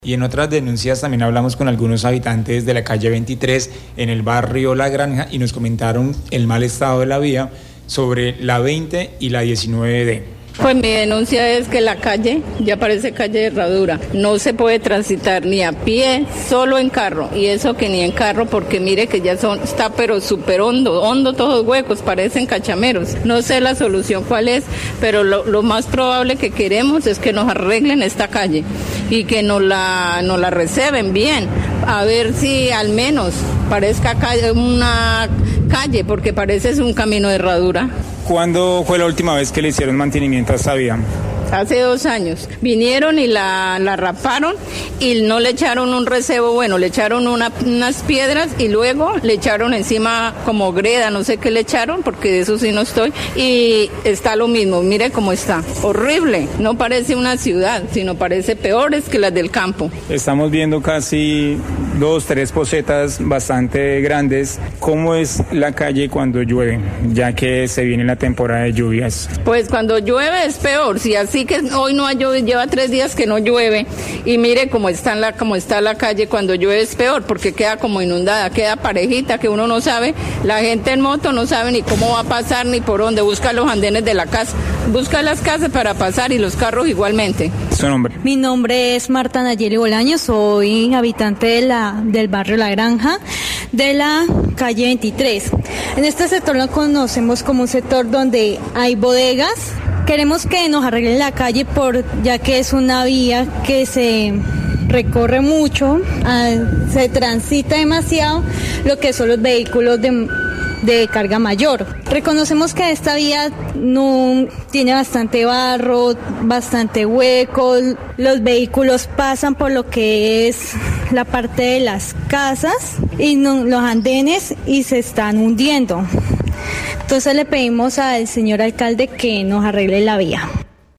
Y en otras denuncias también hablamos con algunos habitantes de la calle 23 en el barrio La Granja y nos comentaron el mal estado de la vía sobre la 20 y la 19D. Pues mi denuncia es que la calle ya parece calle de herradura. No se puede transitar ni a pie, solo en carro. Y eso que ni en carro, porque mire que ya está pero súper hondo todos huecos, parecen cachameros. No sé la solución cuál es, pero lo más probable que queremos es que nos arreglen esta calle y que nos la reserven bien. A ver si al menos parezca una calle, porque parece un camino de herradura. ¿Cuándo fue la última vez que le hicieron mantenimiento a esta vía? Hace 2 años. Vinieron y la raparon y no le echaron un recebo, bueno, le echaron unas piedras y luego le echaron encima como greda, no sé qué le echaron, porque de eso sí no estoy, y está lo mismo, mire cómo está, horrible, no parece una ciudad, sino parece peores que las del campo. Estamos viendo casi 2, 3 posetas bastante grandes. ¿Cómo es la calle cuando llueve, ya que se viene la temporada de lluvias? Pues cuando llueve es peor, si así que hoy no ha llovido, lleva 3 días que no llueve y mire cómo está la calle, cuando llueve es peor porque queda como inundada, queda parejita que uno no sabe, la gente en moto no sabe ni cómo va a pasar ni por dónde, busca los andenes de la casa, busca las casas para pasar y los carros igualmente. ¿Su nombre? Mi nombre es Marta Nayeli Bolaños, soy habitante del barrio La Granja, de la calle 23. En este sector lo conocemos como un sector donde hay bodegas. Queremos que nos arreglen la calle ya que es una vía que se recorre mucho, se transita demasiado lo que son los vehículos de carga mayor. Reconocemos que esta vía no tiene bastante barro, bastante huecos, los vehículos pasan por lo que es la parte de las casas y los andenes y se están hundiendo. Entonces le pedimos al señor alcalde que nos arregle la vía.